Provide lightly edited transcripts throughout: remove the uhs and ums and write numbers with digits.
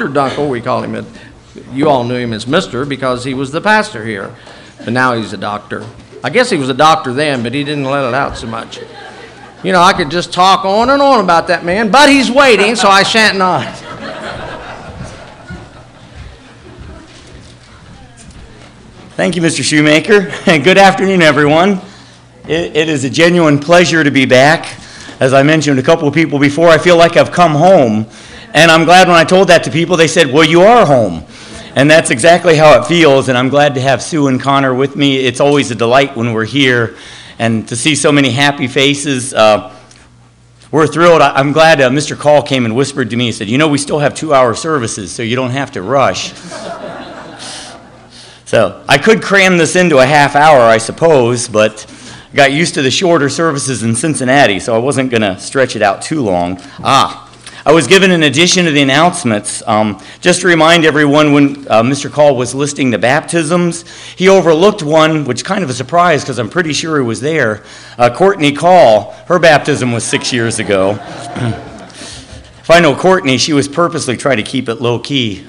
Dr. Dunkel, we call him. You all knew him as Mr. because he was the pastor here, but now he's a doctor. I guess he was a doctor then, but he didn't let it out so much. You know, I could just talk on and on about that man, but he's waiting, so I shan't not. Thank you, Mr. Shoemaker. Good afternoon, everyone. It is a genuine pleasure to be back. As I mentioned a couple of people before, I feel like I've come home. And I'm glad when I told that to people, they said, well, you are home. And that's exactly how it feels. And I'm glad to have Sue and Connor with me. It's always a delight when we're here. And to see so many happy faces, we're thrilled. I'm glad Mr. Call came and whispered to me. He said, you know, we still have 2-hour services, so you don't have to rush. So I could cram this into a half hour, I suppose, but I got used to the shorter services in Cincinnati, so I wasn't going to stretch it out too long. I was given an addition to the announcements. Just to remind everyone, when Mr. Call was listing the baptisms, he overlooked one, which is kind of a surprise because I'm pretty sure he was there. Courtney Call, her baptism was 6 years ago. If I know Courtney, she was purposely trying to keep it low-key.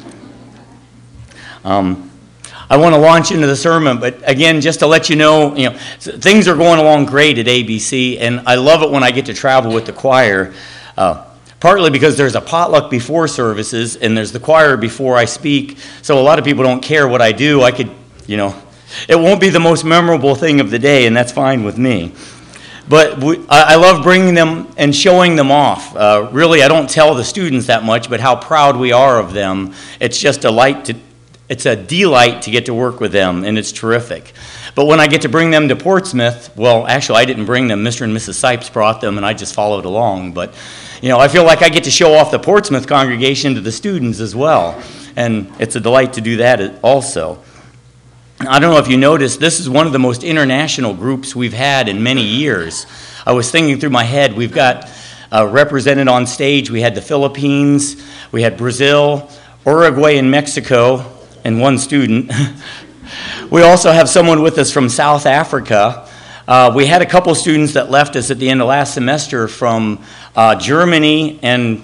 I want to launch into the sermon, but again, just to let you know, things are going along great at ABC, and I love it when I get to travel with the choir, partly because there's a potluck before services, and there's the choir before I speak, so a lot of people don't care what I do. It won't be the most memorable thing of the day, and that's fine with me. But I love bringing them and showing them off. Really, I don't tell the students that much, but how proud we are of them. It's just It's a delight to get to work with them, and it's terrific. But when I get to bring them to Portsmouth, well, actually, I didn't bring them. Mr. and Mrs. Sipes brought them, and I just followed along. But, I feel like I get to show off the Portsmouth congregation to the students as well, and it's a delight to do that also. I don't know if you noticed, this is one of the most international groups we've had in many years. I was thinking through my head, we've got represented on stage, we had the Philippines, we had Brazil, Uruguay, and Mexico, and one student. We also have someone with us from South Africa. We had a couple students that left us at the end of last semester from Germany and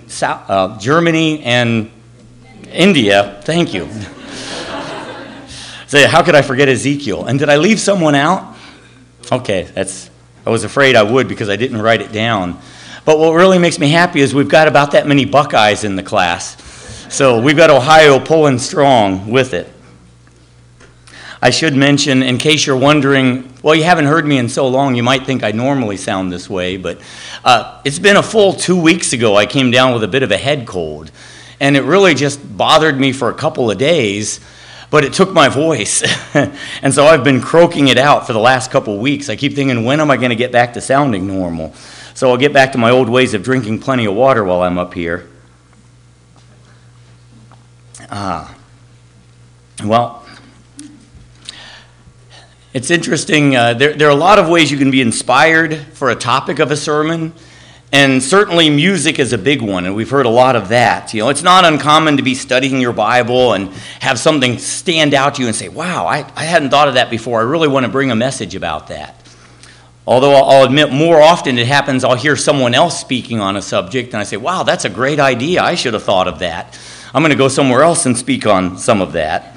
India. Thank you. So how could I forget Ezekiel? And did I leave someone out? Okay, I was afraid I would because I didn't write it down. But what really makes me happy is we've got about that many Buckeyes in the class. So we've got Ohio pulling strong with it. I should mention, in case you're wondering, well, you haven't heard me in so long, you might think I normally sound this way, but it's been a full 2 weeks ago I came down with a bit of a head cold, and it really just bothered me for a couple of days, but it took my voice, and so I've been croaking it out for the last couple of weeks. I keep thinking, when am I going to get back to sounding normal? So I'll get back to my old ways of drinking plenty of water while I'm up here. Well, it's interesting. There are a lot of ways you can be inspired for a topic of a sermon, and certainly music is a big one, and we've heard a lot of that. It's not uncommon to be studying your Bible and have something stand out to you and say, wow, I hadn't thought of that before. I really want to bring a message about that. Although I'll admit more often it happens, I'll hear someone else speaking on a subject, and I say, wow, that's a great idea. I should have thought of that. I'm going to go somewhere else and speak on some of that.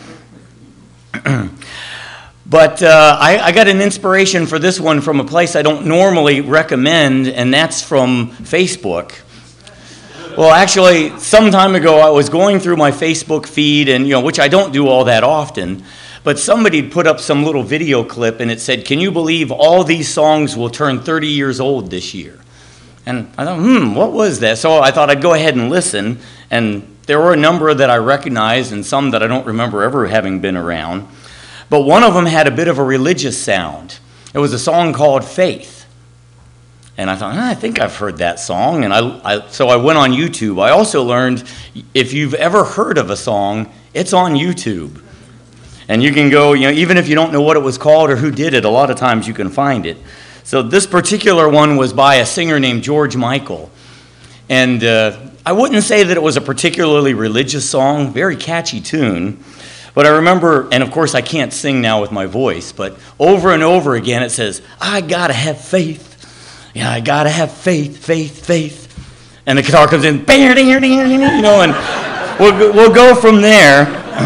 But I got an inspiration for this one from a place I don't normally recommend, and that's from Facebook. Well, actually, some time ago, I was going through my Facebook feed, and which I don't do all that often, but somebody put up some little video clip, and it said, can you believe all these songs will turn 30 years old this year? And I thought, what was that? So I thought I'd go ahead and listen, and there were a number that I recognized and some that I don't remember ever having been around. But one of them had a bit of a religious sound. It was a song called Faith. And I thought, I think I've heard that song. And so I went on YouTube. I also learned if you've ever heard of a song, it's on YouTube. And you can go, even if you don't know what it was called or who did it, a lot of times you can find it. So this particular one was by a singer named George Michael. And I wouldn't say that it was a particularly religious song, very catchy tune. But I remember, and of course I can't sing now with my voice, but over and over again it says, I gotta have faith. Yeah, I gotta have faith, faith, faith. And the guitar comes in, and we'll go from there.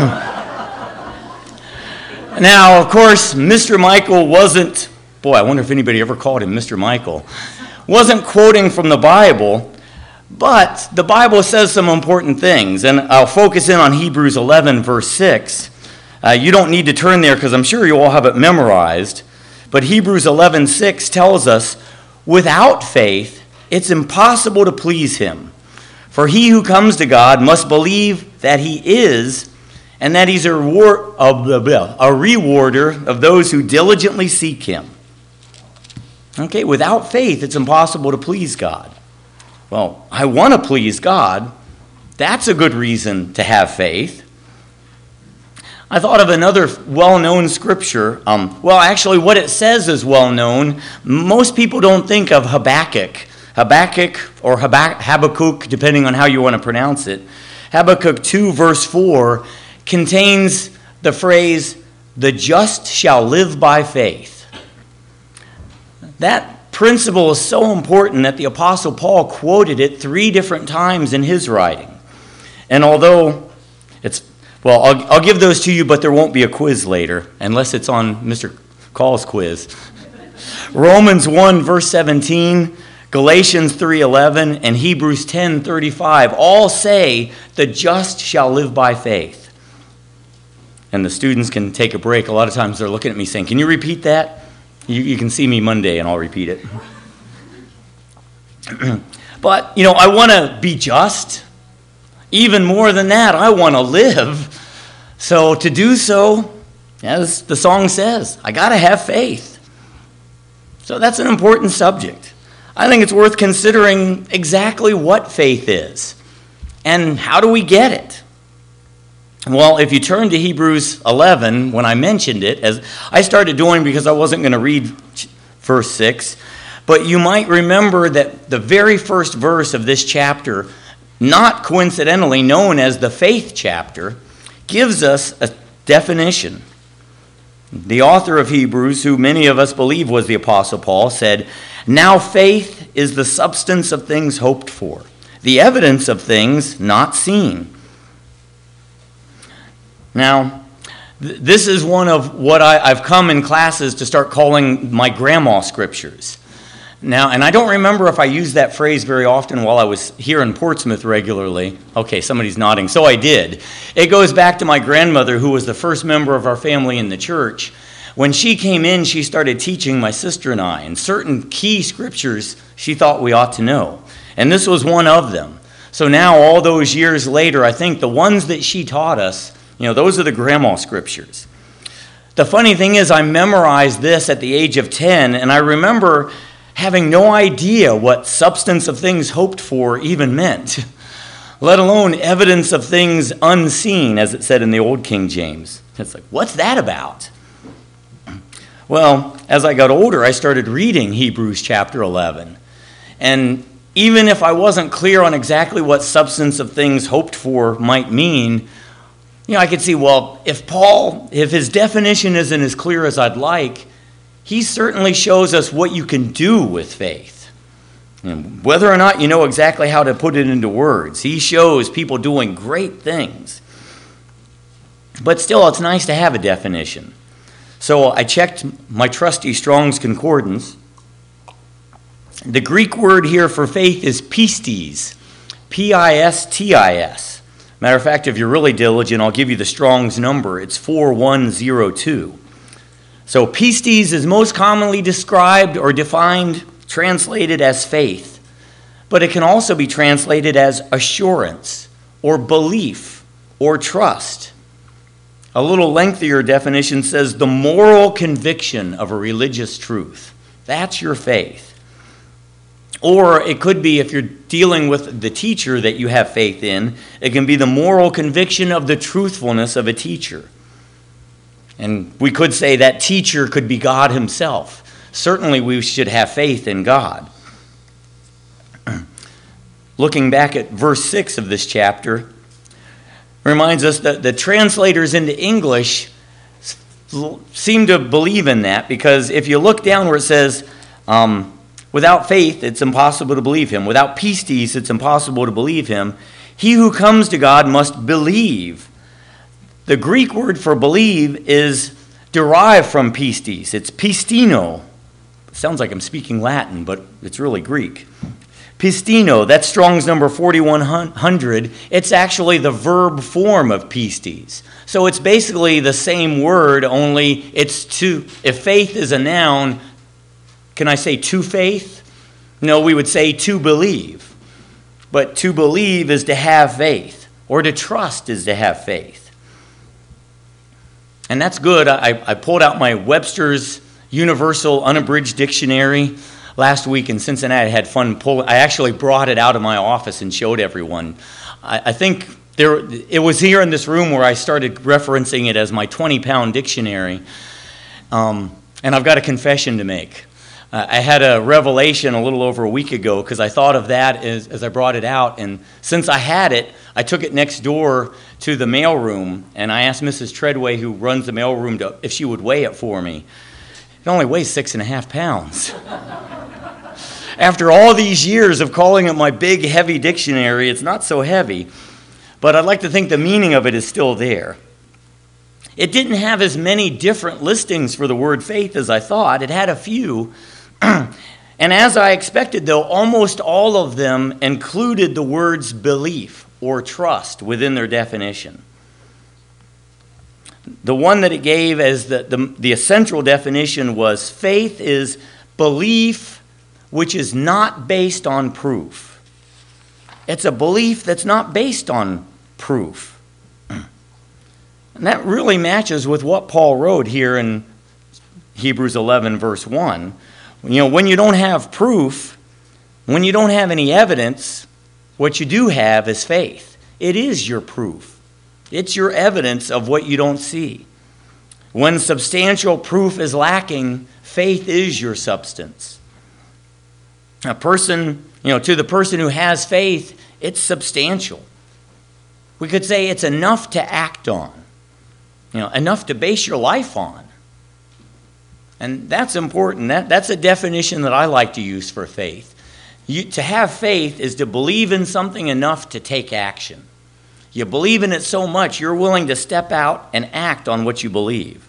Now, of course, Mr. Michael wasn't, boy, I wonder if anybody ever called him Mr. Michael, wasn't quoting from the Bible, but the Bible says some important things, and I'll focus in on Hebrews 11, verse 6. You don't need to turn there because I'm sure you all have it memorized, but Hebrews 11:6 tells us, without faith, it's impossible to please him. For he who comes to God must believe that he is, and that he's a rewarder of those who diligently seek him. Okay, without faith, it's impossible to please God. Well, I want to please God. That's a good reason to have faith. I thought of another well-known scripture. Actually, what it says is well-known. Most people don't think of Habakkuk. Habakkuk or Habakkuk, depending on how you want to pronounce it. Habakkuk 2, verse 4, contains the phrase, "The just shall live by faith." That principle is so important that the Apostle Paul quoted it 3 different times in his writing. And although I'll give those to you, but there won't be a quiz later, unless it's on Mr. Call's quiz. Romans 1, verse 17, Galatians 3:11, and Hebrews 10:35 all say, "The just shall live by faith." And the students can take a break. A lot of times they're looking at me saying, "Can you repeat that?" You can see me Monday and I'll repeat it. But, I want to be just. Even more than that, I want to live. So to do so, as the song says, I got to have faith. So that's an important subject. I think it's worth considering exactly what faith is and how do we get it. Well, if you turn to Hebrews 11, when I mentioned it, as I started doing because I wasn't going to read verse 6, but you might remember that the very first verse of this chapter, not coincidentally known as the faith chapter, gives us a definition. The author of Hebrews, who many of us believe was the Apostle Paul, said, "Now faith is the substance of things hoped for, the evidence of things not seen." Now, this is one of what I've come in classes to start calling my grandma scriptures. Now, and I don't remember if I used that phrase very often while I was here in Portsmouth regularly. Okay, somebody's nodding. So I did. It goes back to my grandmother, who was the first member of our family in the church. When she came in, she started teaching my sister and I, and certain key scriptures she thought we ought to know. And this was one of them. So now, all those years later, I think the ones that she taught us, those are the grandma scriptures. The funny thing is, I memorized this at the age of 10, and I remember having no idea what substance of things hoped for even meant, let alone evidence of things unseen, as it said in the Old King James. It's like, what's that about? Well, as I got older, I started reading Hebrews chapter 11. And even if I wasn't clear on exactly what substance of things hoped for might mean, I could see, well, if his definition isn't as clear as I'd like, he certainly shows us what you can do with faith. And whether or not you know exactly how to put it into words, he shows people doing great things. But still, it's nice to have a definition. So I checked my trusty Strong's Concordance. The Greek word here for faith is pistis, P-I-S-T-I-S. Matter of fact, if you're really diligent, I'll give you the Strong's number. It's 4102. So pistis is most commonly described or defined, translated as faith. But it can also be translated as assurance or belief or trust. A little lengthier definition says the moral conviction of a religious truth. That's your faith. Or it could be, if you're dealing with the teacher that you have faith in, it can be the moral conviction of the truthfulness of a teacher. And we could say that teacher could be God himself. Certainly we should have faith in God. Looking back at verse 6 of this chapter, reminds us that the translators into English seem to believe in that, because if you look down where it says, without faith, it's impossible to believe him. Without pistis, it's impossible to believe him. He who comes to God must believe. The Greek word for believe is derived from pistis. It's pistino. Sounds like I'm speaking Latin, but it's really Greek. Pistino, that's Strong's number 4100. It's actually the verb form of pistis. So it's basically the same word, only it's to, if faith is a noun, can I say to faith? No, we would say to believe. But to believe is to have faith, or to trust is to have faith. And that's good. I pulled out my Webster's Universal Unabridged Dictionary last week in Cincinnati. I had fun pulling. I actually brought it out of my office and showed everyone. I think it was here in this room where I started referencing it as my 20-pound dictionary. And I've got a confession to make. I had a revelation a little over a week ago because I thought of that as I brought it out. And since I had it, I took it next door to the mailroom, and I asked Mrs. Treadway, who runs the mailroom, if she would weigh it for me. It only weighs 6.5 pounds. After all these years of calling it my big, heavy dictionary, it's not so heavy. But I'd like to think the meaning of it is still there. It didn't have as many different listings for the word faith as I thought. It had a few. And as I expected, though, almost all of them included the words belief or trust within their definition. The one that it gave as the essential definition was faith is belief which is not based on proof. It's a belief that's not based on proof. And that really matches with what Paul wrote here in Hebrews 11, verse 1. You know, when you don't have proof, when you don't have any evidence, what you do have is faith. It is your proof. It's your evidence of what you don't see. When substantial proof is lacking, faith is your substance. A person, to the person who has faith, it's substantial. We could say it's enough to act on, enough to base your life on. And that's important. That's a definition that I like to use for faith. To have faith is to believe in something enough to take action. You believe in it so much, you're willing to step out and act on what you believe.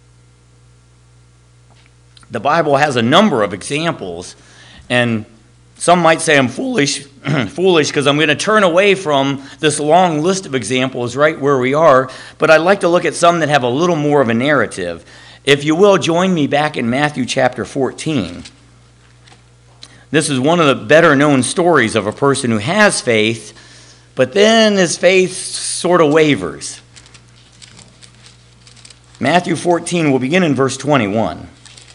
The Bible has a number of examples, and some might say I'm foolish because I'm going to turn away from this long list of examples right where we are, but I'd like to look at some that have a little more of a narrative. If you will, join me back in Matthew chapter 14. This is one of the better known stories of a person who has faith, but then his faith sort of wavers. Matthew 14, we'll begin in verse 21.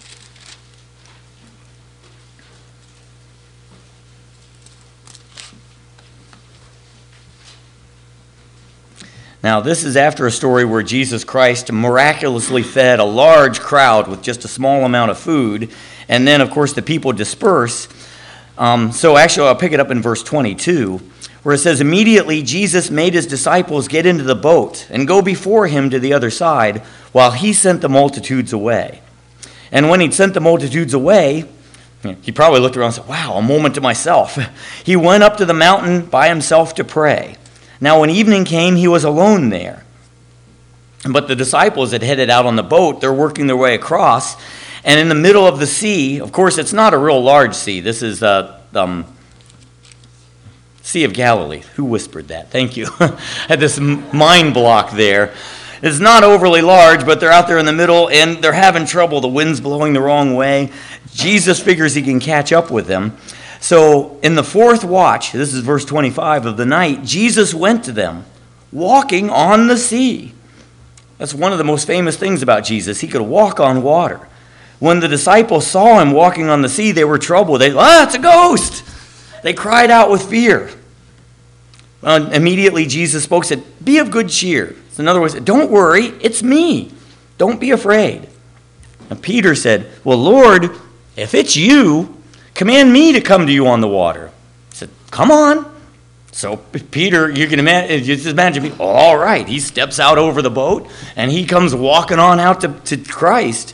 Now, this is after a story where Jesus Christ miraculously fed a large crowd with just a small amount of food, and then, of course, the people disperse. So actually, I'll pick it up in verse 22, where it says, "Immediately Jesus made his disciples get into the boat and go before him to the other side, while he sent the multitudes away. And when he'd sent the multitudes away, he probably looked around and said, 'Wow, a moment to myself.' He went up to the mountain by himself to pray. Now when evening came, he was alone there. But the disciples had headed out on the boat. They're working their way across. And in the middle of the sea, of course, it's not a real large sea. This is Sea of Galilee. Who whispered that? Thank you. Had this mind block there. It's not overly large, but they're out there in the middle, and they're having trouble. The wind's blowing the wrong way. Jesus figures he can catch up with them. So in the fourth watch, this is verse 25 of the night, Jesus went to them, walking on the sea. That's one of the most famous things about Jesus. He could walk on water. When the disciples saw him walking on the sea, they were troubled. It's a ghost! They cried out with fear. Immediately Jesus spoke, said, "Be of good cheer." So in other words, don't worry, it's me. Don't be afraid. And Peter said, "Well, Lord, if it's you, command me to come to you on the water." He said, "Come on." So Peter, you can imagine, all right, he steps out over the boat, and he comes walking on out to Christ.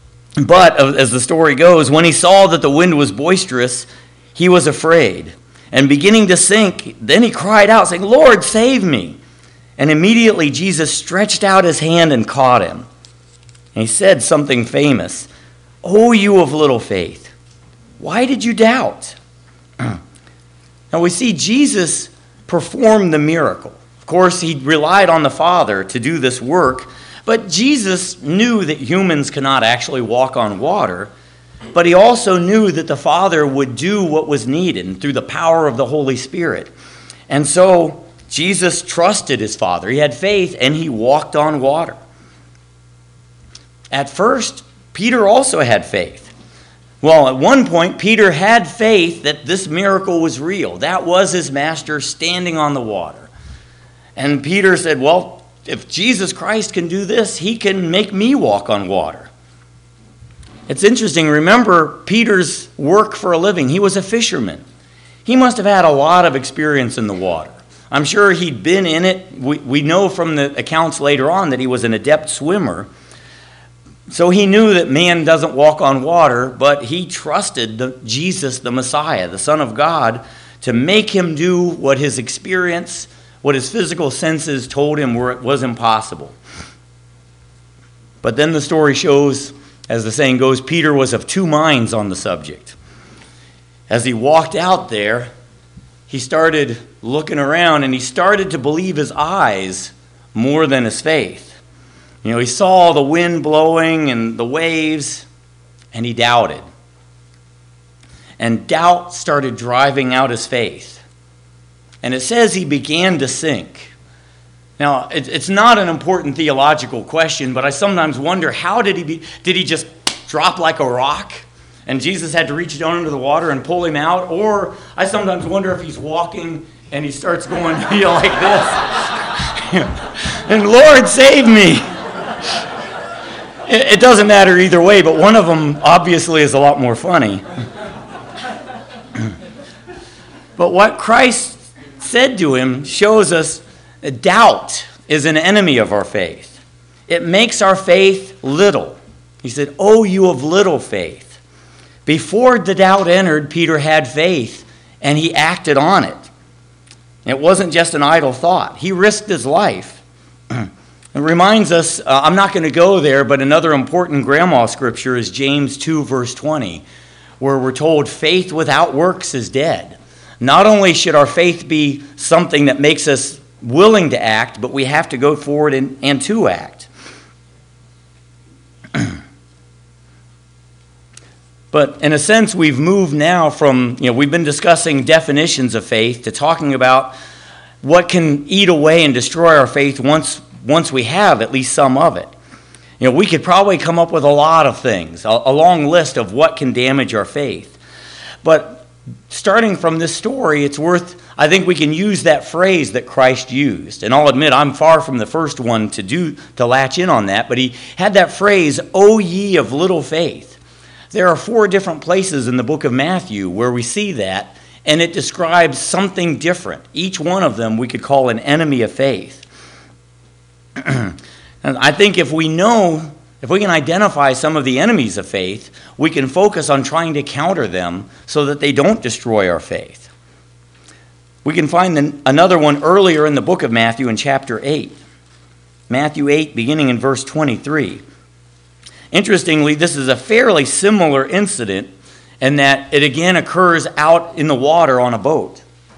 But as the story goes, when he saw that the wind was boisterous, he was afraid. and beginning to sink, then he cried out, saying, "Lord, save me." And immediately Jesus stretched out his hand and caught him. And he said something famous, "O you of little faith, why did you doubt?" Now we see Jesus perform the miracle. Of course, he relied on the Father to do this work, but Jesus knew that humans cannot actually walk on water, but he also knew that the Father would do what was needed through the power of the Holy Spirit. And so Jesus trusted his Father. He had faith, and he walked on water. At first, Peter also had faith. Well, at one point, Peter had faith that this miracle was real. That was his master standing on the water. And Peter said, well, if Jesus Christ can do this, he can make me walk on water. It's interesting. Remember Peter's work for a living. He was a fisherman. He must have had a lot of experience in the water. I'm sure he'd been in it. We know from the accounts later on that he was an adept swimmer. So he knew that man doesn't walk on water, but he trusted Jesus, the Messiah, the Son of God, to make him do what his experience, what his physical senses told him was impossible. But then the story shows, as the saying goes, Peter was of two minds on the subject. As he walked out there, he started looking around, and he started to believe his eyes more than his faith. You know, he saw the wind blowing and the waves, and he doubted. And doubt started driving out his faith. And it says he began to sink. Now, it's not an important theological question, but I sometimes wonder, how did he just drop like a rock? And Jesus had to reach down into the water and pull him out? Or I sometimes wonder if he's walking and he starts going like this. And Lord, save me. It doesn't matter either way, but one of them obviously is a lot more funny. But what Christ said to him shows us that doubt is an enemy of our faith. It makes our faith little. He said, "Oh, you of little faith." Before the doubt entered, Peter had faith, and he acted on it. It wasn't just an idle thought. He risked his life. It reminds us, I'm not going to go there, but another important grandma scripture is James 2, verse 20, where we're told faith without works is dead. Not only should our faith be something that makes us willing to act, but we have to go forward and to act. But in a sense, we've moved now from, we've been discussing definitions of faith to talking about what can eat away and destroy our faith once we have at least some of it. We could probably come up with a lot of things, a long list of what can damage our faith. But starting from this story, I think we can use that phrase that Christ used. And I'll admit, I'm far from the first one to latch in on that, but he had that phrase, "O ye of little faith." There are 4 different places in the book of Matthew where we see that, and it describes something different. Each one of them we could call an enemy of faith. And I think if we can identify some of the enemies of faith, we can focus on trying to counter them so that they don't destroy our faith. We can find another one earlier in the book of Matthew in chapter 8. Matthew 8, beginning in verse 23. Interestingly, this is a fairly similar incident in that it again occurs out in the water on a boat.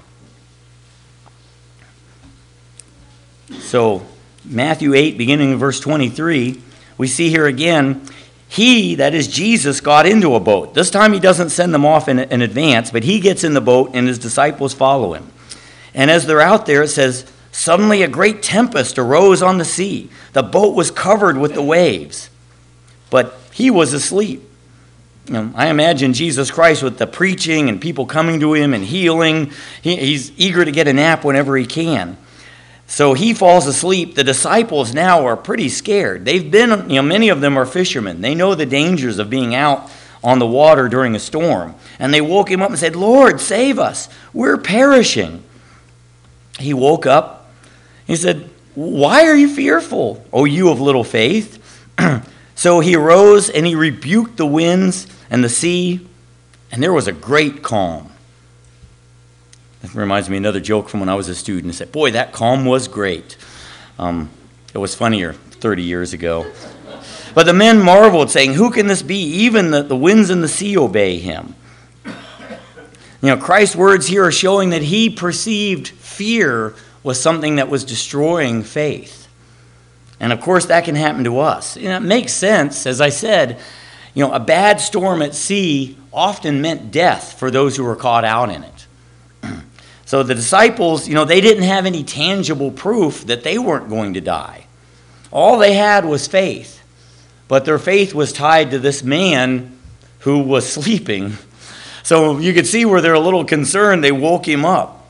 So, Matthew 8, beginning in verse 23, we see here again, he, that is Jesus, got into a boat. This time he doesn't send them off in advance, but he gets in the boat and his disciples follow him. And as they're out there, it says, suddenly a great tempest arose on the sea. The boat was covered with the waves, but he was asleep. I imagine Jesus Christ with the preaching and people coming to him and healing. He's eager to get a nap whenever he can. So he falls asleep. The disciples now are pretty scared. They've been, many of them are fishermen. They know the dangers of being out on the water during a storm. And they woke him up and said, "Lord, save us. We're perishing." He woke up. He said, "Why are you fearful, O you of little faith?" So he arose and he rebuked the winds and the sea, and there was a great calm. It reminds me of another joke from when I was a student. I said, boy, that calm was great. It was funnier 30 years ago. But the men marveled, saying, who can this be? Even the winds and the sea obey him. Christ's words here are showing that he perceived fear was something that was destroying faith. And of course, that can happen to us. It makes sense. As I said, a bad storm at sea often meant death for those who were caught out in it. So the disciples, they didn't have any tangible proof that they weren't going to die. All they had was faith. But their faith was tied to this man who was sleeping. So you could see where they're a little concerned. They woke him up.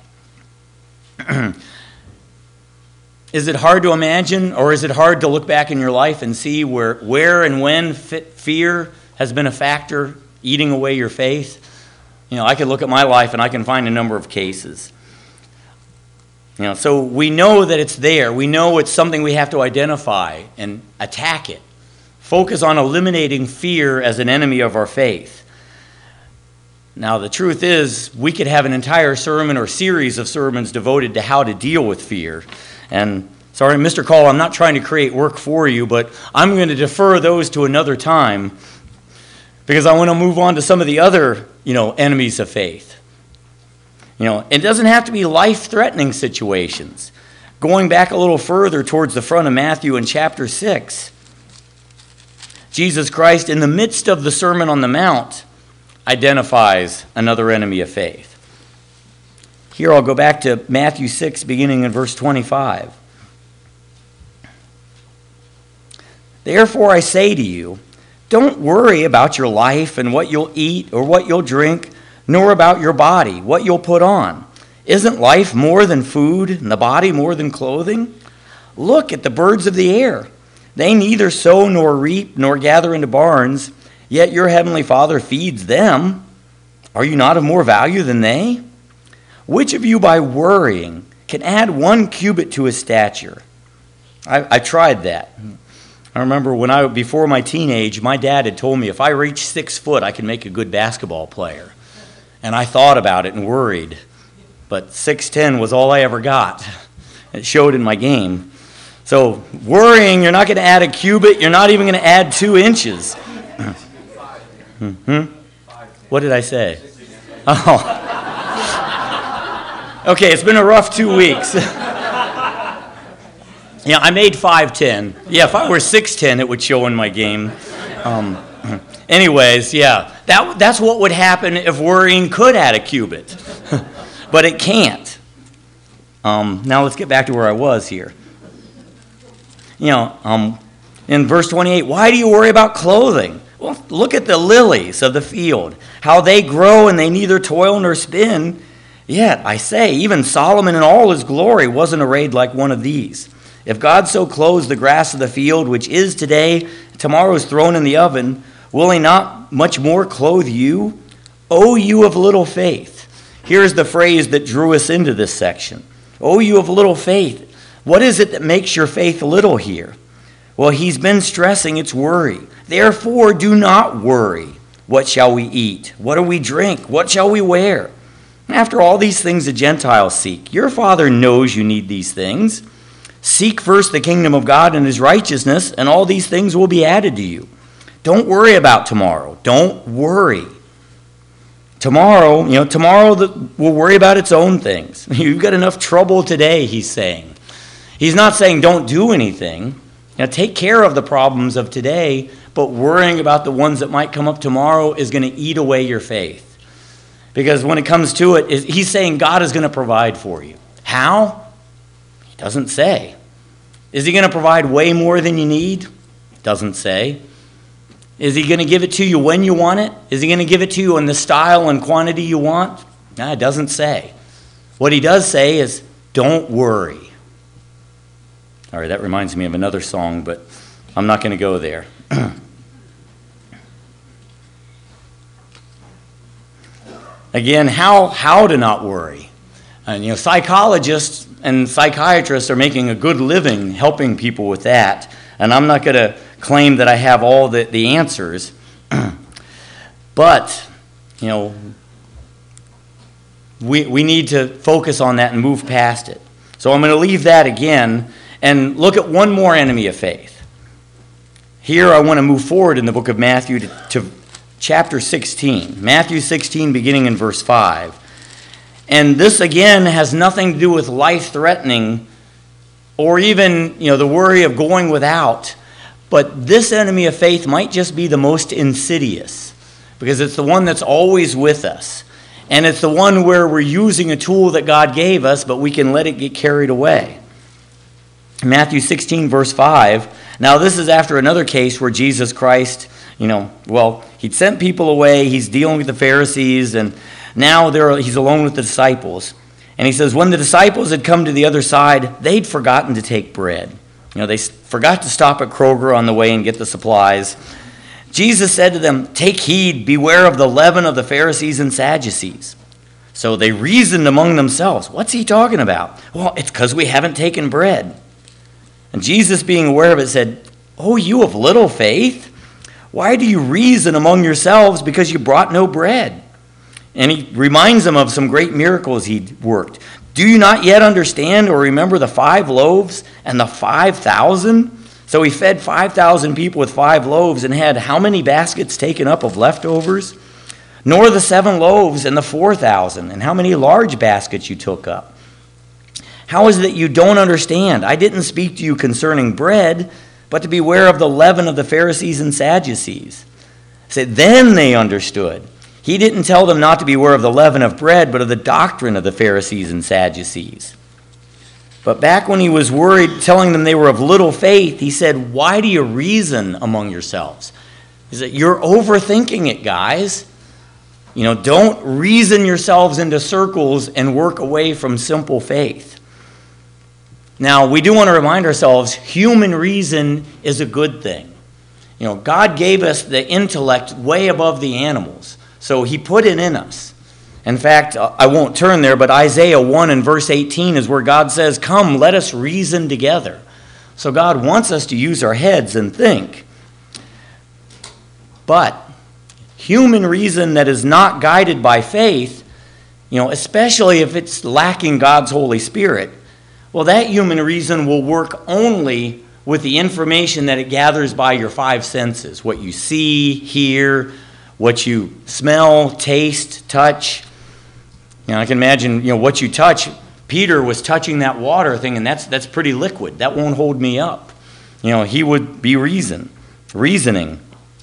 Is it hard to imagine, or is it hard to look back in your life and see where and when fear has been a factor eating away your faith? I can look at my life and I can find a number of cases. So we know that it's there. We know it's something we have to identify and attack it. Focus on eliminating fear as an enemy of our faith. Now, the truth is, we could have an entire sermon or series of sermons devoted to how to deal with fear. And sorry, Mr. Call, I'm not trying to create work for you, but I'm going to defer those to another time because I want to move on to some of the other, enemies of faith. It doesn't have to be life-threatening situations. Going back a little further towards the front of Matthew in chapter 6, Jesus Christ, in the midst of the Sermon on the Mount, identifies another enemy of faith. Here I'll go back to Matthew 6, beginning in verse 25. Therefore I say to you, don't worry about your life and what you'll eat or what you'll drink, nor about your body, what you'll put on. Isn't life more than food, and the body more than clothing? Look at the birds of the air. They neither sow nor reap nor gather into barns, yet your heavenly Father feeds them. Are you not of more value than they? Which of you by worrying can add 1 cubit to his stature? I tried that. I remember before my teenage, my dad had told me if I reached 6 foot, I could make a good basketball player. And I thought about it and worried. But 6'10" was all I ever got. It showed in my game. So worrying, you're not going to add a cubit. You're not even going to add 2 inches. What did I say? Oh. Okay, it's been a rough 2 weeks. I made 5'10". Yeah, if I were 6'10", it would show in my game. Anyways, that's what would happen if worrying could add a cubit. But it can't. Now let's get back to where I was here. In verse 28, why do you worry about clothing? Well, look at the lilies of the field, how they grow and they neither toil nor spin. Yet, I say, even Solomon in all his glory wasn't arrayed like one of these. If God so clothes the grass of the field, which is today, tomorrow is thrown in the oven, will he not much more clothe you? O you of little faith. Here's the phrase that drew us into this section. O you of little faith. What is it that makes your faith little here? Well, he's been stressing it's worry. Therefore, do not worry. What shall we eat? What do we drink? What shall we wear? After all these things the Gentiles seek. Your Father knows you need these things. Seek first the kingdom of God and his righteousness, and all these things will be added to you. Don't worry about tomorrow. Don't worry. Tomorrow will worry about its own things. You've got enough trouble today, he's saying. He's not saying don't do anything. Take care of the problems of today, but worrying about the ones that might come up tomorrow is going to eat away your faith. Because when it comes to it, he's saying God is going to provide for you. How? He doesn't say. Is he going to provide way more than you need? Doesn't say. Is he going to give it to you when you want it? Is he going to give it to you in the style and quantity you want? No, it doesn't say. What he does say is, don't worry. All right, that reminds me of another song, but I'm not going to go there. Again, how to not worry. And psychologists and psychiatrists are making a good living helping people with that. And I'm not going to claim that I have all the answers. But, we need to focus on that and move past it. So I'm going to leave that again and look at one more enemy of faith. Here I want to move forward in the book of Matthew to chapter 16. Matthew 16, beginning in verse 5. And this, again, has nothing to do with life-threatening or even, the worry of going without. But this enemy of faith might just be the most insidious because it's the one that's always with us. And it's the one where we're using a tool that God gave us, but we can let it get carried away. Matthew 16, verse 5. Now, this is after another case where Jesus Christ, he'd sent people away. He's dealing with the Pharisees, and now he's alone with the disciples. And he says, when the disciples had come to the other side, they'd forgotten to take bread. They forgot to stop at Kroger on the way and get the supplies. Jesus said to them, take heed, beware of the leaven of the Pharisees and Sadducees. So they reasoned among themselves. What's he talking about? Well, it's because we haven't taken bread. And Jesus, being aware of it, said, oh, you of little faith, why do you reason among yourselves because you brought no bread? And he reminds them of some great miracles he'd worked. Do you not yet understand or remember the 5 loaves and the 5,000? So he fed 5,000 people with 5 loaves and had how many baskets taken up of leftovers? Nor the 7 loaves and the 4,000, and how many large baskets you took up? How is it that you don't understand? I didn't speak to you concerning bread, but to beware of the leaven of the Pharisees and Sadducees. Said, then they understood. He didn't tell them not to beware of the leaven of bread, but of the doctrine of the Pharisees and Sadducees. But back when he was worried, telling them they were of little faith, he said, why do you reason among yourselves? He said, you're overthinking it, guys. Don't reason yourselves into circles and work away from simple faith. Now, we do want to remind ourselves, human reason is a good thing. God gave us the intellect way above the animals, so he put it in us. In fact, I won't turn there, but Isaiah 1 and verse 18 is where God says, come, let us reason together. So God wants us to use our heads and think. But human reason that is not guided by faith, especially if it's lacking God's Holy Spirit, well, that human reason will work only with the information that it gathers by your 5 senses, what you see, hear, what you smell, taste, touch. I can imagine, what you touch. Peter was touching that water thing, and that's pretty liquid. That won't hold me up. He would be reasoning.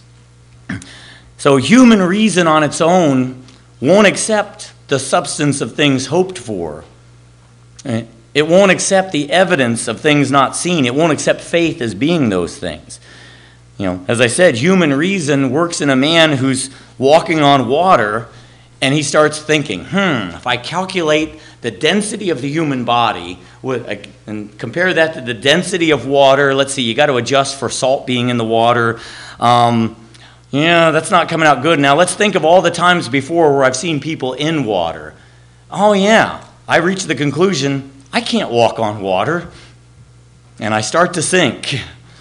So human reason on its own won't accept the substance of things hoped for. It won't accept the evidence of things not seen. It won't accept faith as being those things. As I said, human reason works in a man who's walking on water, and he starts thinking, if I calculate the density of the human body and compare that to the density of water, let's see, you got to adjust for salt being in the water. That's not coming out good. Now let's think of all the times before where I've seen people in water. Oh yeah, I reached the conclusion, I can't walk on water. And I start to sink.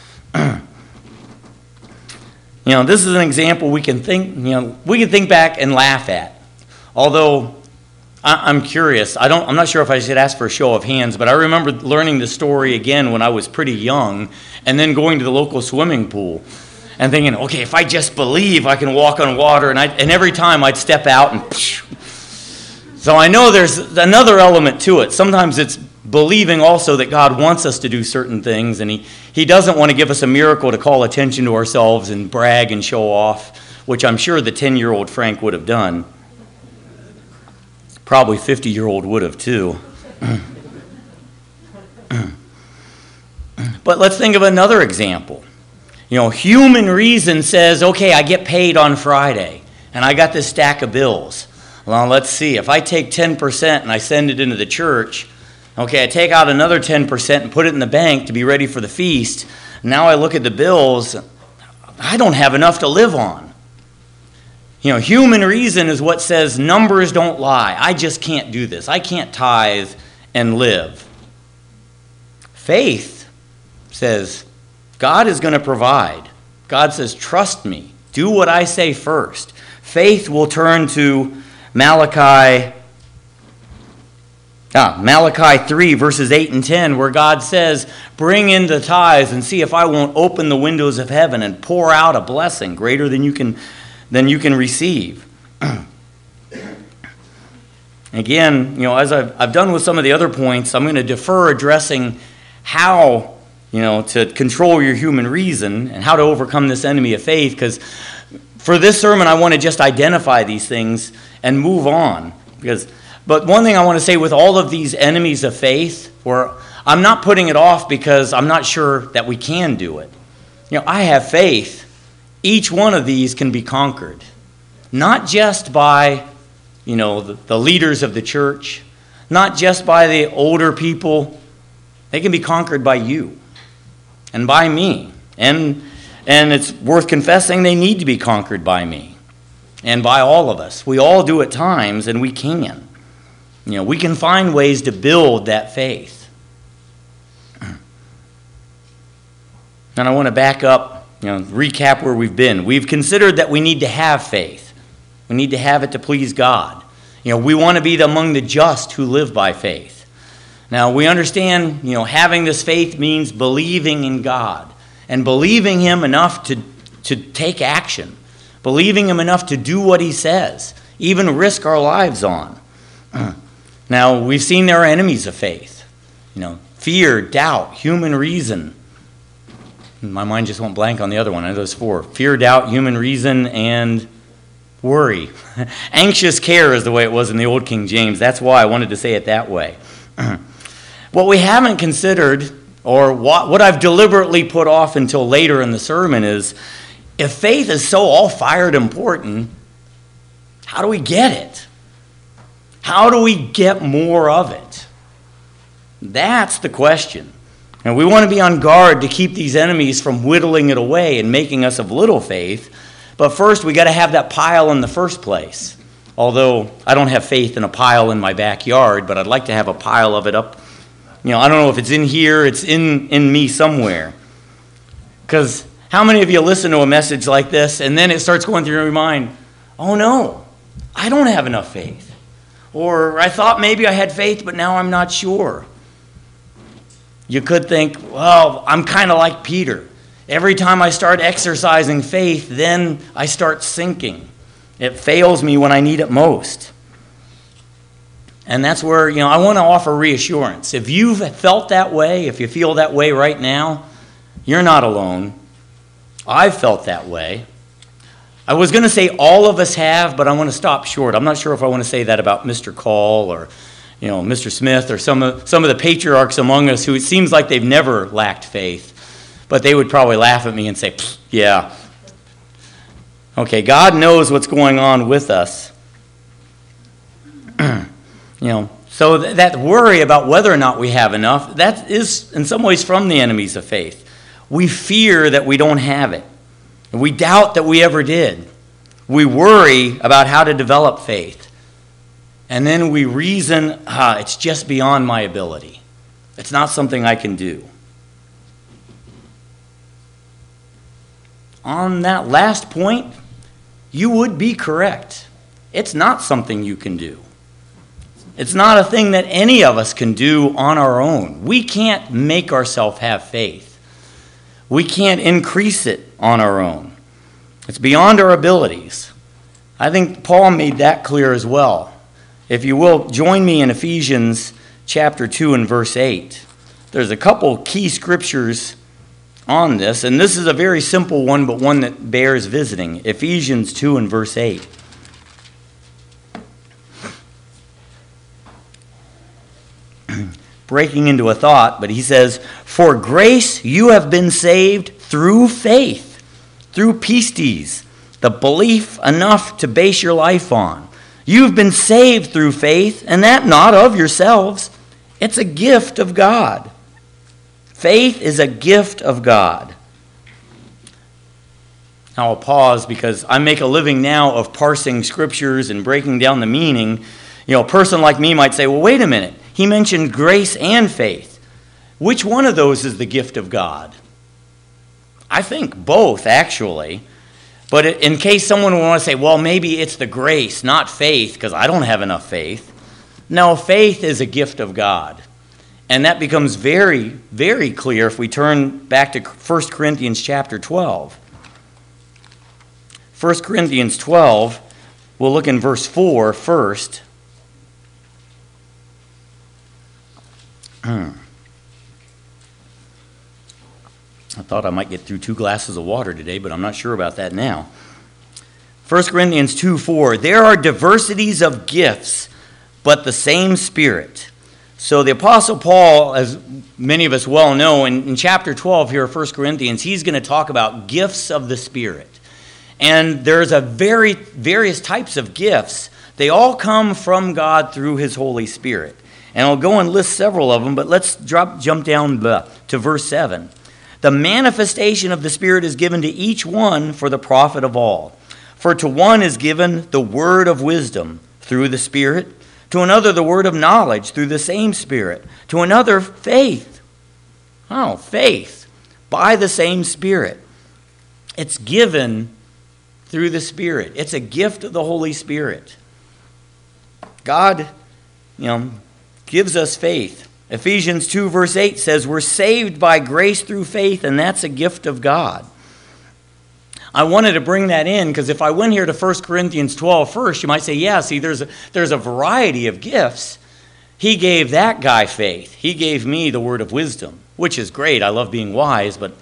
This is an example we can think back and laugh at. Although I'm curious, I'm not sure if I should ask for a show of hands, but I remember learning the story again when I was pretty young, and then going to the local swimming pool and thinking, okay, if I just believe I can walk on water, and every time I'd step out and so I know there's another element to it. Sometimes it's believing also that God wants us to do certain things, and he doesn't want to give us a miracle to call attention to ourselves and brag and show off, which I'm sure the 10-year-old Frank would have done. Probably 50-year-old would have too. But let's think of another example. Human reason says, okay, I get paid on Friday, and I got this stack of bills. Well, let's see. If I take 10% and I send it into the church, okay, I take out another 10% and put it in the bank to be ready for the feast. Now I look at the bills. I don't have enough to live on. Human reason is what says numbers don't lie. I just can't do this. I can't tithe and live. Faith says God is going to provide. God says, trust me. Do what I say first. Faith will turn to Malachi Malachi 3, verses 8 and 10, where God says, bring in the tithes and see if I won't open the windows of heaven and pour out a blessing greater than you can receive. Again, as I've done with some of the other points, I'm going to defer addressing how, to control your human reason and how to overcome this enemy of faith, because for this sermon, I want to just identify these things and move on. But one thing I want to say with all of these enemies of faith, where I'm not putting it off because I'm not sure that we can do it. I have faith. Each one of these can be conquered. Not just by, the leaders of the church, not just by the older people. They can be conquered by you and by me. And it's worth confessing they need to be conquered by me and by all of us. We all do at times, and we can. We can find ways to build that faith. And I want to back up, recap where we've been. We've considered that we need to have faith. We need to have it to please God. We want to be among the just who live by faith. Now, we understand, having this faith means believing in God and believing Him enough to take action, believing Him enough to do what He says, even risk our lives on. Now, we've seen there are enemies of faith. Fear, doubt, human reason. My mind just went blank on the other one. I know those four. Fear, doubt, human reason, and worry. Anxious care is the way it was in the Old King James. That's why I wanted to say it that way. What we haven't considered, or what I've deliberately put off until later in the sermon, is if faith is so all-fired important, how do we get it? How do we get more of it? That's the question. And we want to be on guard to keep these enemies from whittling it away and making us of little faith. But first, we got to have that pile in the first place. Although I don't have faith in a pile in my backyard, but I'd like to have a pile of it up. I don't know if it's in here, it's in me somewhere. Because how many of you listen to a message like this and then it starts going through your mind, oh no, I don't have enough faith. Or I thought maybe I had faith, but now I'm not sure. You could think, well, I'm kind of like Peter. Every time I start exercising faith, then I start sinking. It fails me when I need it most. And that's where, I want to offer reassurance. If you've felt that way, if you feel that way right now, you're not alone. I've felt that way. I was going to say all of us have, but I want to stop short. I'm not sure if I want to say that about Mr. Call or, Mr. Smith or some of the patriarchs among us who it seems like they've never lacked faith. But they would probably laugh at me and say, yeah. Okay, God knows what's going on with us. So that worry about whether or not we have enough, that is in some ways from the enemies of faith. We fear that we don't have it. We doubt that we ever did. We worry about how to develop faith. And then we reason, it's just beyond my ability. It's not something I can do. On that last point, you would be correct. It's not something you can do. It's not a thing that any of us can do on our own. We can't make ourselves have faith. We can't increase it on our own. It's beyond our abilities. I think Paul made that clear as well. If you will, join me in Ephesians chapter 2 and verse 8. There's a couple key scriptures on this, and this is a very simple one, but one that bears visiting. Ephesians 2 and verse 8. Breaking into a thought, but he says, "For grace you have been saved through faith, through pistis, the belief enough to base your life on. You've been saved through faith, and that not of yourselves. It's a gift of God." Faith is a gift of God. Now I'll pause because I make a living now of parsing scriptures and breaking down the meaning. A person like me might say, well, wait a minute. He mentioned grace and faith. Which one of those is the gift of God? I think both, actually. But in case someone would want to say, well, maybe it's the grace, not faith, because I don't have enough faith, Now, faith is a gift of God. And that becomes very, very clear if we turn back to 1 Corinthians chapter 12. 1 Corinthians 12, we'll look in verse 4 first. I thought I might get through 2 glasses of water today, but I'm not sure about that now. 1 Corinthians 2:4, there are diversities of gifts, but the same Spirit. So the Apostle Paul, as many of us well know, in chapter 12 here of 1 Corinthians, he's going to talk about gifts of the Spirit. And there's various types of gifts. They all come from God through his Holy Spirit. And I'll go and list several of them, but let's jump down to verse 7. The manifestation of the Spirit is given to each one for the profit of all. For to one is given the word of wisdom through the Spirit, to another the word of knowledge through the same Spirit, to another faith. Faith by the same Spirit. It's given through the Spirit. It's a gift of the Holy Spirit. God, gives us faith. Ephesians 2 verse 8 says we're saved by grace through faith, and that's a gift of God. I wanted to bring that in because if I went here to 1 Corinthians 12 first, you might say, yeah, see, there's a variety of gifts. He gave that guy faith. He gave me the word of wisdom, which is great. I love being wise, but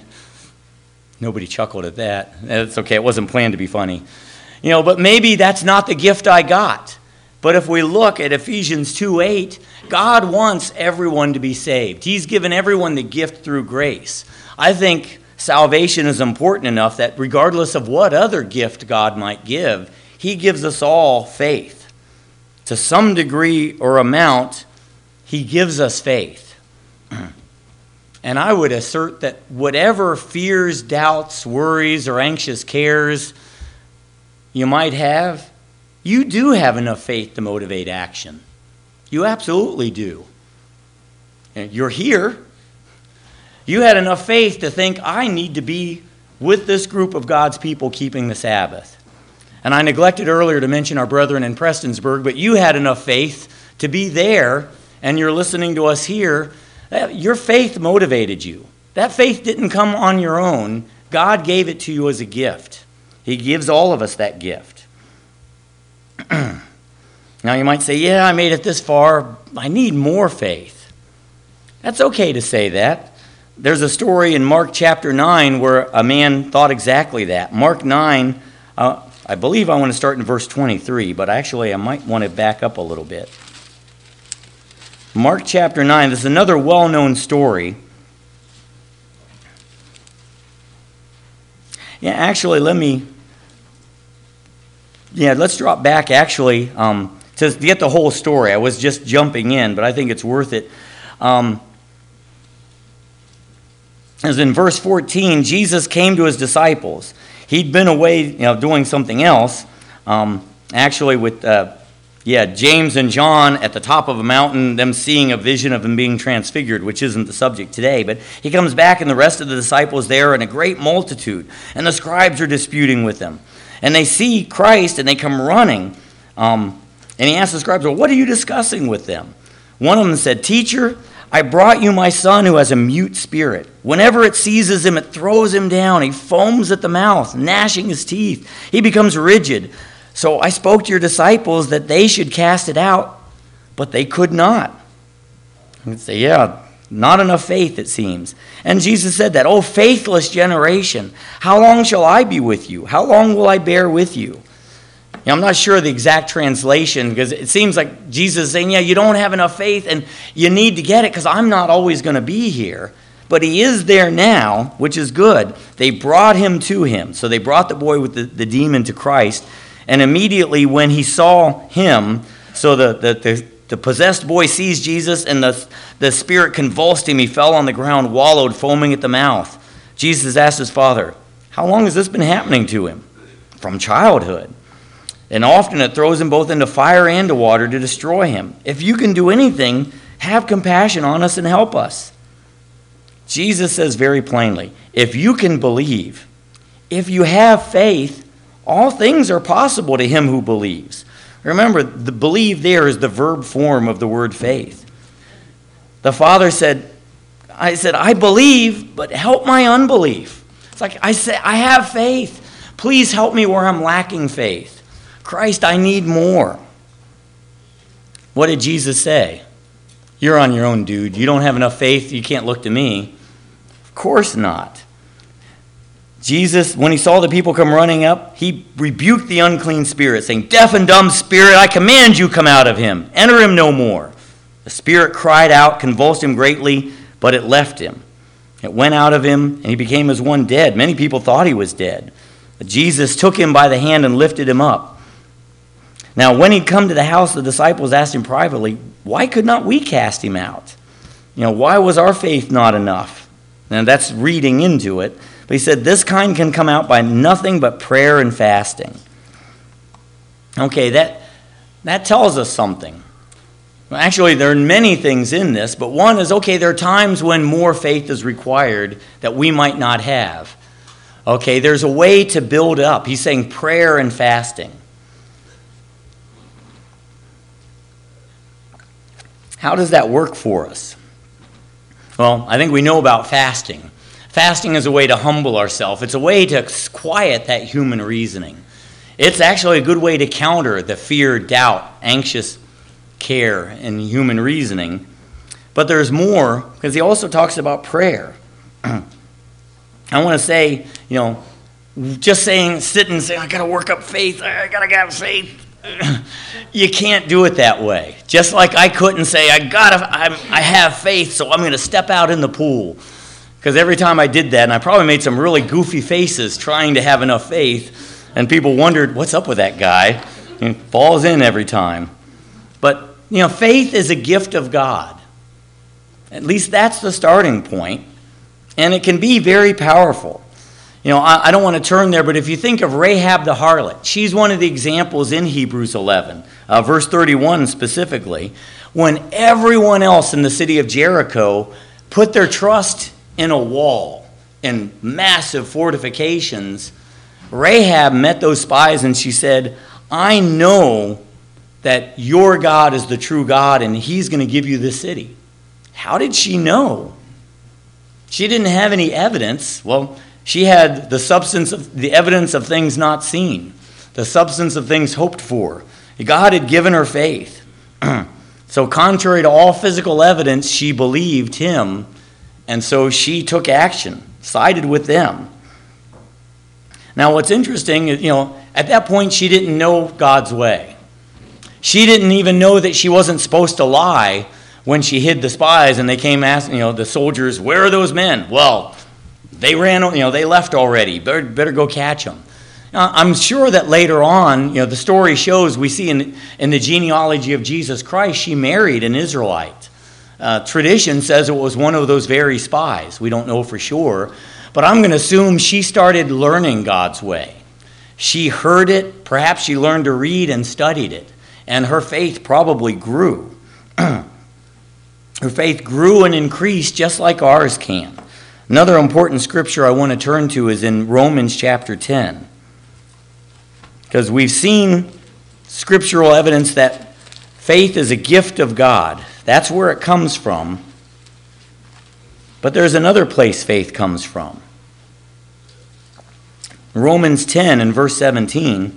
nobody chuckled at that. That's okay. It wasn't planned to be funny. But maybe that's not the gift I got. But if we look at Ephesians 2:8, God wants everyone to be saved. He's given everyone the gift through grace. I think salvation is important enough that regardless of what other gift God might give, he gives us all faith. To some degree or amount, he gives us faith. And I would assert that whatever fears, doubts, worries, or anxious cares you might have, you do have enough faith to motivate action. You absolutely do. And you're here. You had enough faith to think, I need to be with this group of God's people keeping the Sabbath. And I neglected earlier to mention our brethren in Prestonsburg, but you had enough faith to be there, and you're listening to us here. Your faith motivated you. That faith didn't come on your own. God gave it to you as a gift. He gives all of us that gift. Now you might say, yeah, I made it this far. I need more faith. That's okay to say that. There's a story in Mark chapter 9 where a man thought exactly that. Mark 9, I believe I want to start in verse 23, but actually I might want to back up a little bit. Mark chapter 9, this is another well-known story. Yeah, actually, let's drop back actually to get the whole story. I was just jumping in, but I think it's worth it. As in verse 14, Jesus came to his disciples. He'd been away, doing something else, actually with James and John at the top of a mountain, them seeing a vision of him being transfigured, which isn't the subject today. But he comes back and the rest of the disciples there and a great multitude. And the scribes are disputing with them. And they see Christ and they come running. And he asks the scribes, well, what are you discussing with them? One of them said, Teacher, I brought you my son who has a mute spirit. Whenever it seizes him, it throws him down. He foams at the mouth, gnashing his teeth. He becomes rigid. So I spoke to your disciples that they should cast it out, but they could not. You'd say, yeah, not enough faith, it seems. And Jesus said that, oh, faithless generation, how long shall I be with you? How long will I bear with you? I'm not sure the exact translation because it seems like Jesus is saying, yeah, you don't have enough faith and you need to get it because I'm not always going to be here. But he is there now, which is good. They brought him to him. So they brought the boy with the demon to Christ. And immediately when he saw him, so the possessed boy sees Jesus and the spirit convulsed him. He fell on the ground, wallowed, foaming at the mouth. Jesus asked his father, how long has this been happening to him? From childhood. And often it throws him both into fire and to water to destroy him. If you can do anything, have compassion on us and help us. Jesus says very plainly, if you can believe, if you have faith, all things are possible to him who believes. Remember, the believe there is the verb form of the word faith. The father said, I believe, but help my unbelief. It's like I said, I have faith. Please help me where I'm lacking faith. Christ, I need more. What did Jesus say? You're on your own, dude. You don't have enough faith. You can't look to me. Of course not. Jesus, when he saw the people come running up, he rebuked the unclean spirit, saying, deaf and dumb spirit, I command you, come out of him. Enter him no more. The spirit cried out, convulsed him greatly, but it left him. It went out of him, and he became as one dead. Many people thought he was dead. But Jesus took him by the hand and lifted him up. Now, when he'd come to the house, the disciples asked him privately, why could not we cast him out? Why was our faith not enough? Now, that's reading into it. But he said, this kind can come out by nothing but prayer and fasting. Okay, that tells us something. Well, actually, there are many things in this, but one is, okay, there are times when more faith is required that we might not have. Okay, there's a way to build up. He's saying prayer and fasting. How does that work for us? Well, I think we know about fasting. Fasting is a way to humble ourselves. It's a way to quiet that human reasoning. It's actually a good way to counter the fear, doubt, anxious care, and human reasoning. But there's more, because he also talks about prayer. I want to say, just sitting and saying, I got to work up faith, I got to have faith. You can't do it that way. Just like I couldn't say, I have faith, so I'm going to step out in the pool. Because every time I did that, and I probably made some really goofy faces trying to have enough faith, and people wondered, what's up with that guy? He falls in every time. But, faith is a gift of God. At least that's the starting point. And it can be very powerful. I don't want to turn there, but if you think of Rahab the harlot, she's one of the examples in Hebrews 11, verse 31 specifically, when everyone else in the city of Jericho put their trust in a wall and massive fortifications, Rahab met those spies and she said, I know that your God is the true God and he's going to give you this city. How did she know? She didn't have any evidence. Well, she had the evidence of things not seen, the substance of things hoped for. God had given her faith. So contrary to all physical evidence, she believed him, and so she took action, sided with them. Now what's interesting is, at that point she didn't know God's way. She didn't even know that she wasn't supposed to lie when she hid the spies and they came asking, the soldiers, where are those men? Well, they ran, they left already. Better go catch them. I'm sure that later on, the story shows, we see in the genealogy of Jesus Christ, she married an Israelite. Tradition says it was one of those very spies. We don't know for sure. But I'm going to assume she started learning God's way. She heard it. Perhaps she learned to read and studied it. And her faith probably grew. Her faith grew and increased just like ours can. Another important scripture I want to turn to is in Romans chapter 10. Because we've seen scriptural evidence that faith is a gift of God. That's where it comes from. But there's another place faith comes from. Romans 10 and verse 17.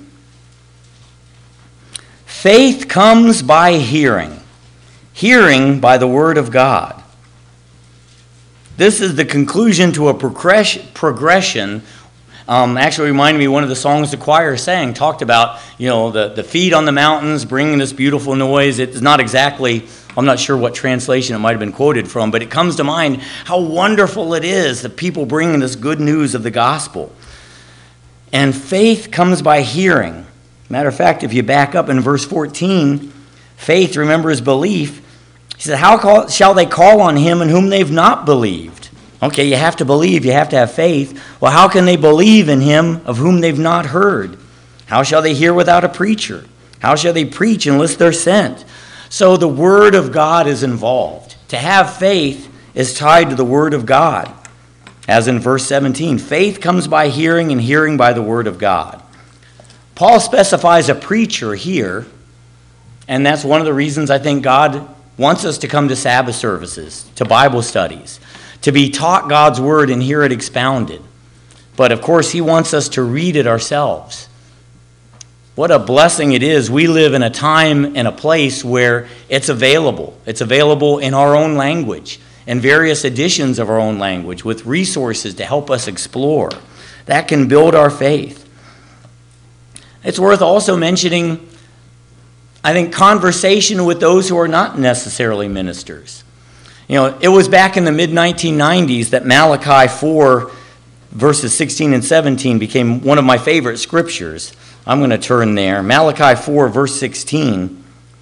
Faith comes by hearing. Hearing by the word of God. This is the conclusion to a progression. Actually reminded me of one of the songs the choir sang, talked about, the feet on the mountains bringing this beautiful noise. It's not exactly, I'm not sure what translation it might have been quoted from, but it comes to mind how wonderful it is that people bringing this good news of the gospel. And faith comes by hearing. Matter of fact, if you back up in verse 14, faith, remember, is belief. He said, how shall they call on him in whom they've not believed? Okay, you have to believe, you have to have faith. Well, how can they believe in him of whom they've not heard? How shall they hear without a preacher? How shall they preach unless they're sent? So the word of God is involved. To have faith is tied to the word of God. As in verse 17, faith comes by hearing and hearing by the word of God. Paul specifies a preacher here, And that's one of the reasons I think God wants us to come to Sabbath services, to Bible studies, to be taught God's word and hear it expounded. But of course, he wants us to read it ourselves. What a blessing it is. We live in a time and a place where it's available. It's available in our own language, in various editions of our own language, with resources to help us explore. That can build our faith. It's worth also mentioning, I think, conversation with those who are not necessarily ministers. You know, it was back in the mid-1990s that Malachi 4, verses 16 and 17 became one of my favorite scriptures. I'm going to turn there. Malachi 4, verse 16.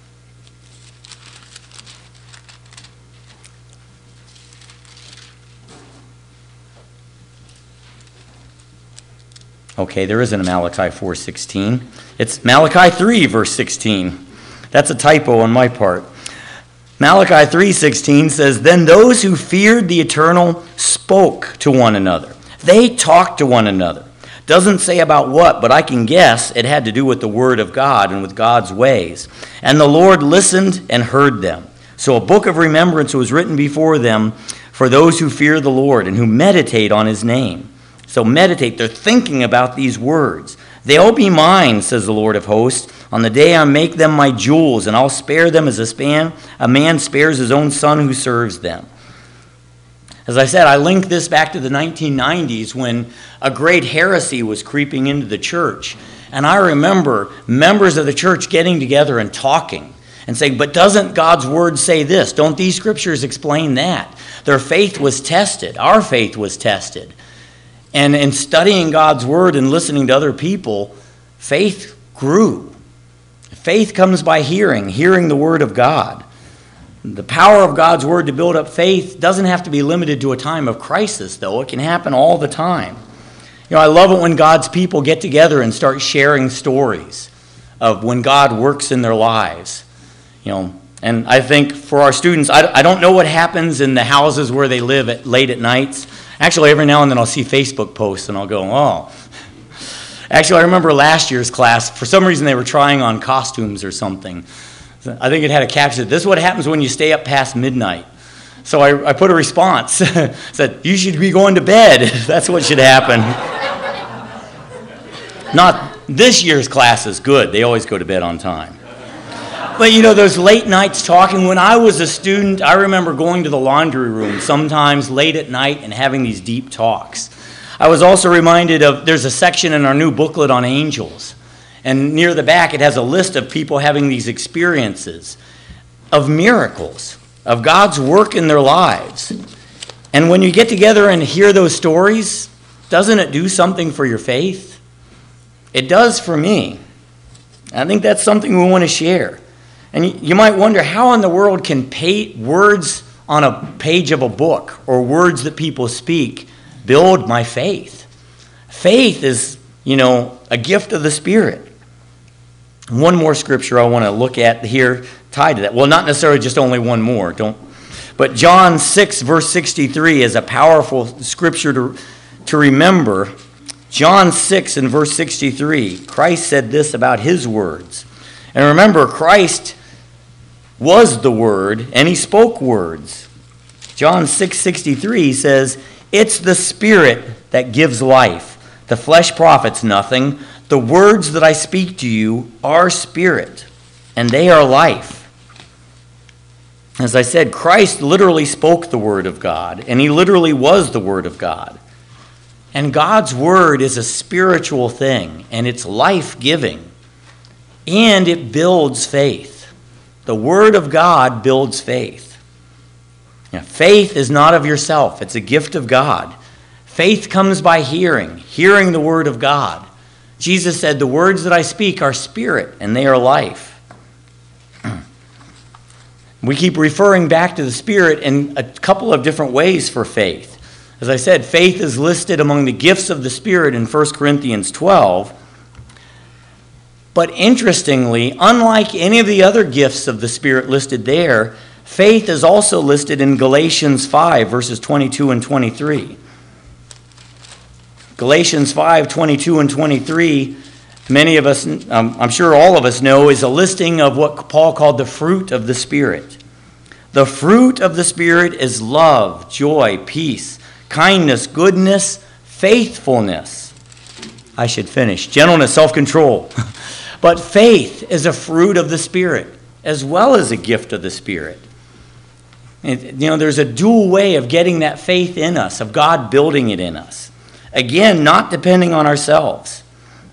Okay, there isn't a Malachi 4:16. It's Malachi 3, verse 16. That's a typo on my part. Malachi 3:16 says, "Then those who feared the Eternal spoke to one another." They talked to one another. Doesn't say about what, but I can guess it had to do with the word of God and with God's ways. And the Lord listened and heard them. So a book of remembrance was written before them for those who fear the Lord and who meditate on his name. So meditate, they're thinking about these words. They'll be mine, says the Lord of hosts. On the day I make them my jewels, and I'll spare them as a man spares his own son who serves them. As I said, I link this back to the 1990s when a great heresy was creeping into the church. And I remember members of the church getting together and talking and saying, but doesn't God's word say this? Don't these scriptures explain that? Their faith was tested. Our faith was tested. And in studying God's word and listening to other people, faith grew. Faith comes by hearing the word of God. The power of God's word to build up faith doesn't have to be limited to a time of crisis, though. It can happen all the time. You know, I love it when God's people get together and start sharing stories of when God works in their lives. You know, and I think for our students, I don't know what happens in the houses where they live late at nights. Actually, every now and then I'll see Facebook posts and I'll go, oh. Actually, I remember last year's class, for some reason they were trying on costumes or something. I think it had a caption, this is what happens when you stay up past midnight. So I put a response, said, you should be going to bed. That's what should happen. Not this year's class is good. They always go to bed on time. But you know, those late nights talking, when I was a student, I remember going to the laundry room sometimes late at night and having these deep talks. I was also reminded of, there's a section in our new booklet on angels. And near the back, it has a list of people having these experiences of miracles, of God's work in their lives. And when you get together and hear those stories, doesn't it do something for your faith? It does for me. I think that's something we want to share. And you might wonder, how in the world can words on a page of a book or words that people speak build my faith? Faith is, you know, a gift of the Spirit. One more scripture I want to look at here tied to that. Well, not necessarily just only one more. But John 6, verse 63 is a powerful scripture to remember. John 6 and verse 63, Christ said this about his words. And remember, Christ was the Word, and he spoke words. John 6:63 says, it's the Spirit that gives life. The flesh profits nothing. The words that I speak to you are spirit, and they are life. As I said, Christ literally spoke the Word of God, and he literally was the Word of God. And God's Word is a spiritual thing, and it's life-giving, and it builds faith. The Word of God builds faith. Now, faith is not of yourself. It's a gift of God. Faith comes by hearing the Word of God. Jesus said, the words that I speak are spirit, and they are life. We keep referring back to the Spirit in a couple of different ways for faith. As I said, faith is listed among the gifts of the Spirit in 1 Corinthians 12. But interestingly, unlike any of the other gifts of the Spirit listed there, faith is also listed in Galatians 5, verses 22 and 23. Galatians 5, 22 and 23 many of us, I'm sure all of us know, is a listing of what Paul called the fruit of the Spirit. The fruit of the Spirit is love, joy, peace, kindness, goodness, faithfulness. I should finish. Gentleness, self-control. But faith is a fruit of the Spirit as well as a gift of the Spirit. There's a dual way of getting that faith in us, of God building it in us. Again, not depending on ourselves.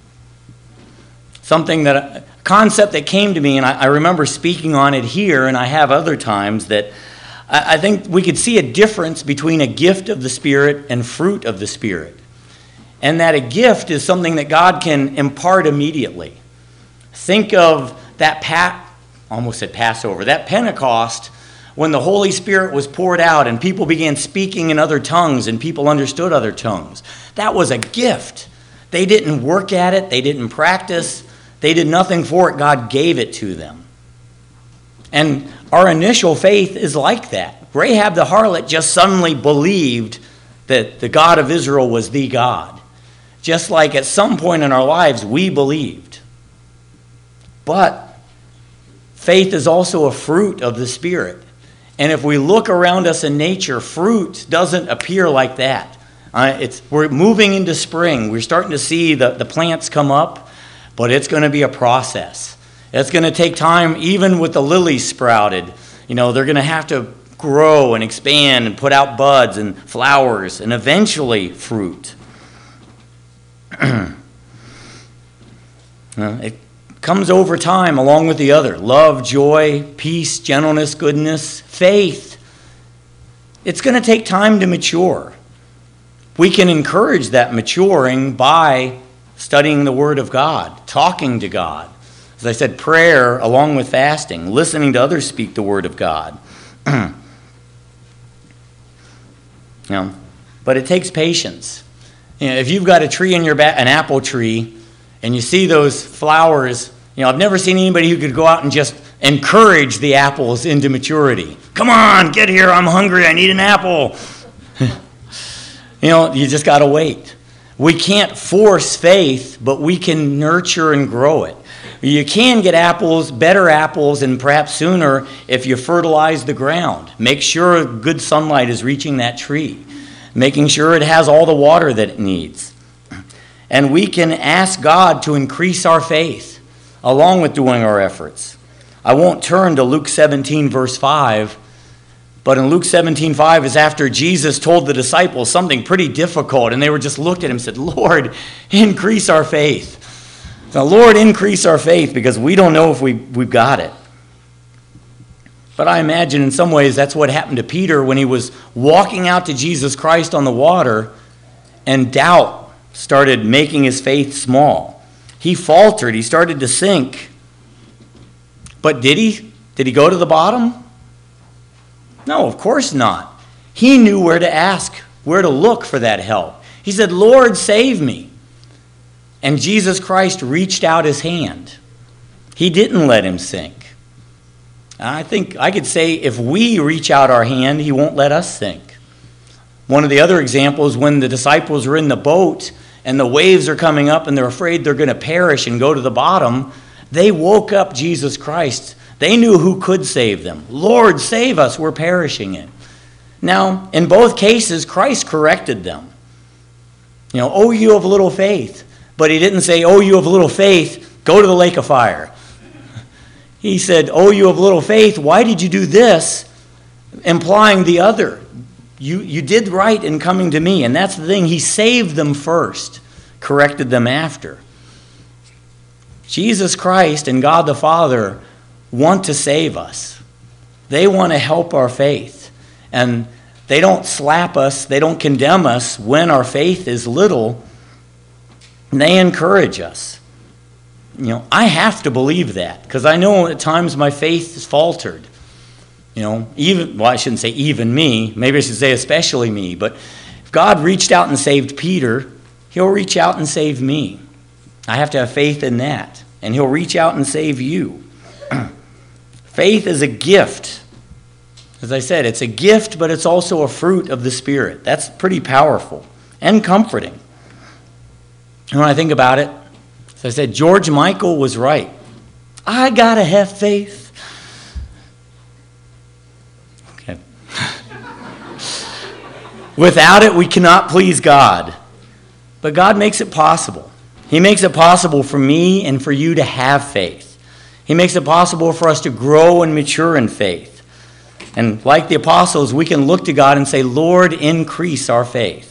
A concept that came to me, and I remember speaking on it here, and I have other times, that I think we could see a difference between a gift of the Spirit and fruit of the Spirit. And that a gift is something that God can impart immediately. Think of that Passover, that Pentecost, when the Holy Spirit was poured out and people began speaking in other tongues and people understood other tongues. That was a gift. They didn't work at it. They didn't practice. They did nothing for it. God gave it to them. And our initial faith is like that. Rahab the harlot just suddenly believed that the God of Israel was the God. Just like at some point in our lives we believed. But faith is also a fruit of the Spirit. And if we look around us in nature, fruit doesn't appear like that. We're moving into spring. We're starting to see the plants come up, but it's going to be a process. It's going to take time, even with the lilies sprouted. They're going to have to grow and expand and put out buds and flowers and eventually fruit. It comes over time along with the other. Love, joy, peace, gentleness, goodness, faith. It's going to take time to mature. We can encourage that maturing by studying the Word of God, talking to God. As I said, prayer along with fasting, listening to others speak the Word of God. But it takes patience. If you've got a tree in your back, an apple tree, and you see those flowers, I've never seen anybody who could go out and just encourage the apples into maturity. Come on, get here, I'm hungry, I need an apple. You just got to wait. We can't force faith, but we can nurture and grow it. You can get apples, better apples, and perhaps sooner if you fertilize the ground. Make sure good sunlight is reaching that tree. Making sure it has all the water that it needs. And we can ask God to increase our faith along with doing our efforts. I won't turn to Luke 17, verse 5, but in Luke 17:5 is after Jesus told the disciples something pretty difficult, and they were just looked at him and said, Lord, increase our faith. Now, Lord, increase our faith, because we don't know if we've got it. But I imagine in some ways that's what happened to Peter when he was walking out to Jesus Christ on the water, and doubt started making his faith small. He faltered. He started to sink. But did he? Did he go to the bottom? No, of course not. He knew where to ask, where to look for that help. He said, Lord, save me. And Jesus Christ reached out his hand. He didn't let him sink. I think I could say if we reach out our hand, he won't let us sink. One of the other examples, when the disciples are in the boat and the waves are coming up and they're afraid they're going to perish and go to the bottom, they woke up Jesus Christ. They knew who could save them. Lord, save us, we're perishing in. Now, in both cases, Christ corrected them. Oh, you of little faith. But he didn't say, oh, you of little faith, go to the lake of fire. He said, oh, you of little faith, why did you do this? Implying the other. You did right in coming to me. And that's the thing. He saved them first, corrected them after. Jesus Christ and God the Father want to save us. They want to help our faith. And they don't slap us. They don't condemn us when our faith is little. They encourage us. I have to believe that, because I know at times my faith is faltered. I shouldn't say even me. Maybe I should say especially me. But if God reached out and saved Peter, he'll reach out and save me. I have to have faith in that. And he'll reach out and save you. Faith is a gift. As I said, it's a gift, but it's also a fruit of the Spirit. That's pretty powerful and comforting. And when I think about it, So I said, George Michael was right. I gotta have faith. Okay. Without it, we cannot please God. But God makes it possible. He makes it possible for me and for you to have faith. He makes it possible for us to grow and mature in faith. And like the apostles, we can look to God and say, Lord, increase our faith.